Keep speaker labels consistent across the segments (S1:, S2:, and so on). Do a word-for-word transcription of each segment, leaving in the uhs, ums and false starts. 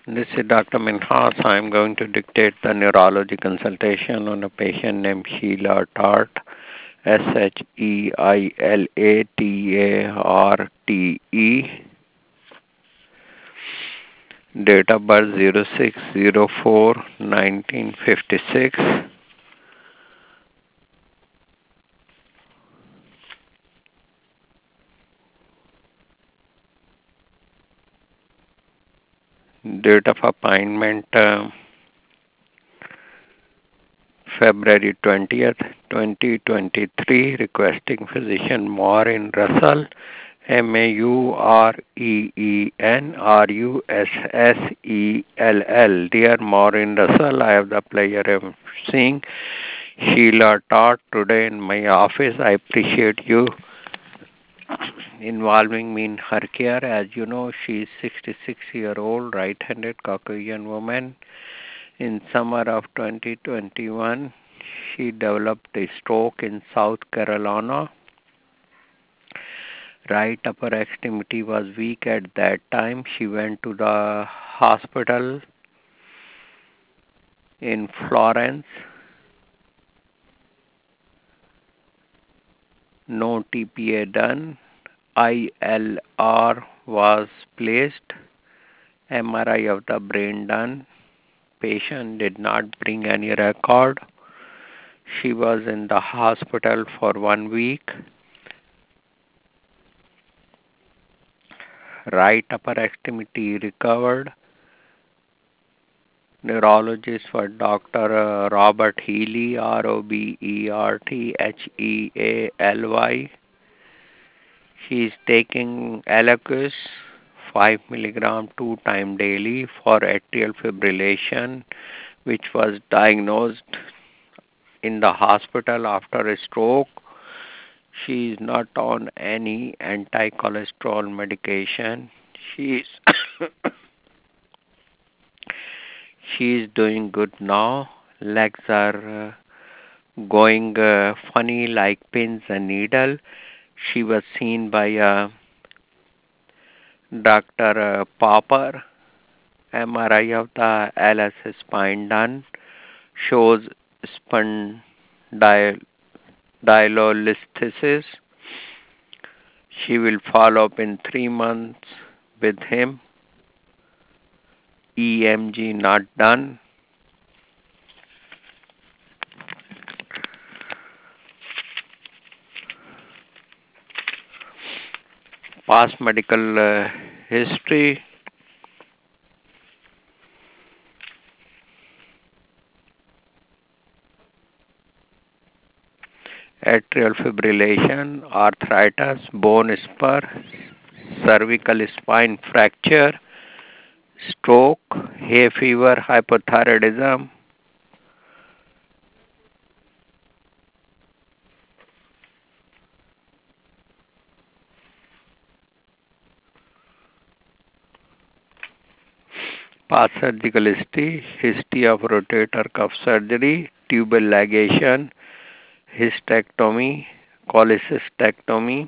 S1: This is Doctor Minhas. I am going to dictate the neurology consultation on a patient named Sheila Tart, S H E I L A T A R T E. Date of birth zero six zero four nineteen fifty-six. Date of appointment uh, February twentieth, twenty twenty-three. Requesting physician Maureen Russell, M A U R E E N R U S S E L L. Dear Maureen Russell, I have the pleasure of seeing Sheila Todd today in my office. I appreciate you involving me in her care. As you know, she is sixty-six year old right-handed Caucasian woman. In summer of twenty twenty-one, she developed a stroke in South Carolina. Right upper extremity was weak at that time. She went to the hospital in Florence. No T P A done. I L R was placed. M R I of the brain done. Patient did not bring any record. She was in the hospital for one week. Right upper extremity recovered. Neurologist for Doctor uh, Robert Healy, R O B E R T H E A L Y. He is taking Eliquis five milligram two time daily for atrial fibrillation, which was diagnosed in the hospital after a stroke. She is not on any anti-cholesterol medication. She is she is doing good now. Legs are uh, going uh, funny like pins and needle. She was seen by uh, Doctor Uh, Popper. M R I of the L S spine done. Shows spondylolisthesis. She will follow up in three months with him. E M G not done. Past medical uh, history. Atrial fibrillation, arthritis, bone spur, cervical spine fracture, stroke, hay fever, hypothyroidism. Past surgical history, history of rotator cuff surgery, tubal ligation, hysterectomy, cholecystectomy.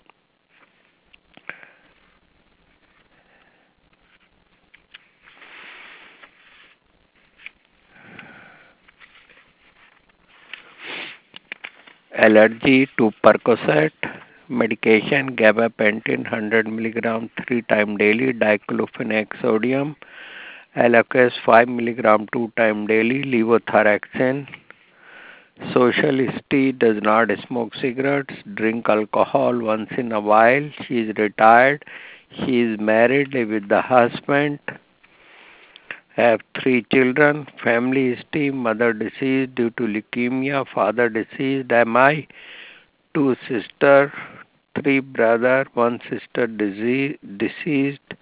S1: Allergy to Percocet, medication gabapentin one hundred milligram three time daily, diclofenac sodium, Eliquis five milligram two time daily, levothyroxine. Social history: does not smoke cigarettes, drink alcohol once in a while. She is retired. She is married with the husband. Have three children. Family history: mother deceased due to leukemia, father deceased, M I, two sisters, three brothers, one sister disease, deceased,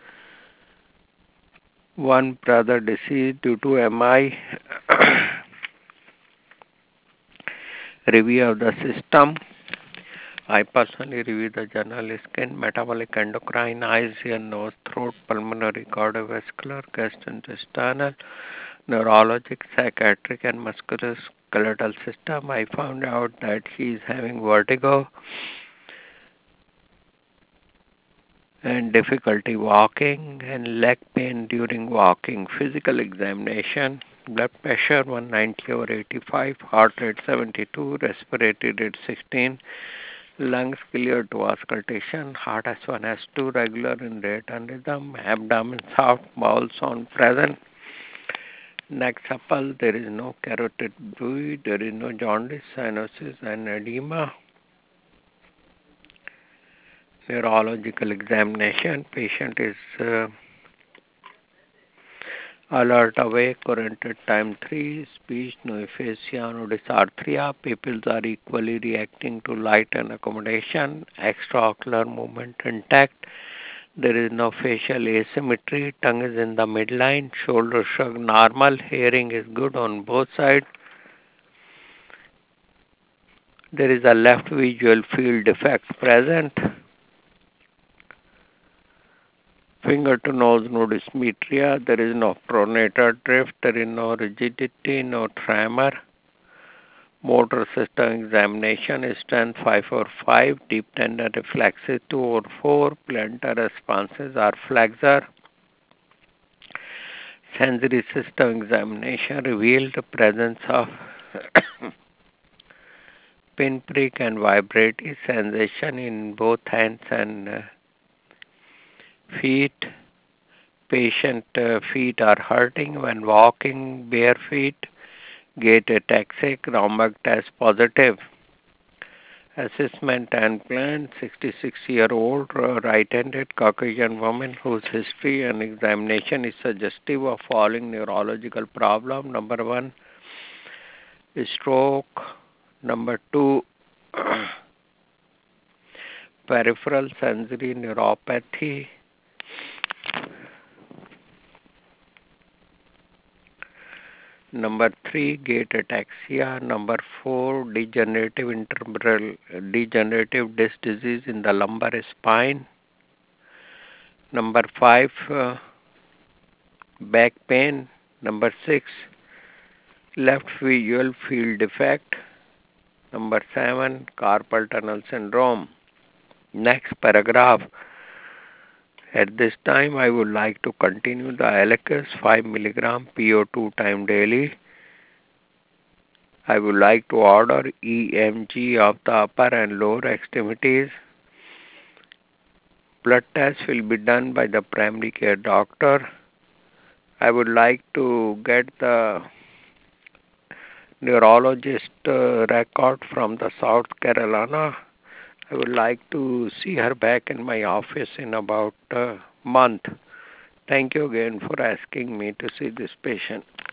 S1: one brother deceased due to M I. Review of the system. I personally review the general skin, metabolic, endocrine, eyes, ear, nose, throat, pulmonary, cardiovascular, gastrointestinal, neurologic, psychiatric, and musculoskeletal system. I found out that she is having vertigo and difficulty walking and leg pain during walking. Physical examination, blood pressure one ninety over eighty-five, heart rate seventy-two, respiratory rate sixteen, lungs clear to auscultation, heart S one S two regular in rate and rhythm, abdomen soft, bowel sound present, neck supple, there is no carotid buoy, there is no jaundice, cyanosis and edema. Neurological examination, patient is uh, alert, awake, oriented time three, speech, no aphasia, no dysarthria, pupils are equally reacting to light and accommodation, extraocular movement intact, there is no facial asymmetry, tongue is in the midline, shoulder shrug normal, hearing is good on both sides, there is a left visual field defect present, finger to nose no dysmetria, there is no pronator drift, there is no rigidity, no tremor. Motor system examination is strength five over five, deep tendon reflexes two over four, plantar responses are flexor. Sensory system examination revealed the presence of pinprick and vibratory sensation in both hands and uh, feet. Patient uh, feet are hurting when walking bare feet. Gait ataxic, Romberg test positive. Assessment and plan, sixty-six-year-old uh, right-handed Caucasian woman whose history and examination is suggestive of following neurological problem. Number one, stroke. Number two, peripheral sensory neuropathy. Number three, gait ataxia. Number four, degenerative intermittent degenerative disc disease in the lumbar spine. Number five, uh, back pain. Number six, left visual field defect. Number seven, carpal tunnel syndrome. Next paragraph. At this time, I would like to continue the Eliquis five milligram P O two time daily. I would like to order E M G of the upper and lower extremities. Blood test will be done by the primary care doctor. I would like to get the neurologist uh, record from the South Carolina. I would like to see her back in my office in about a month. Thank you again for asking me to see this patient.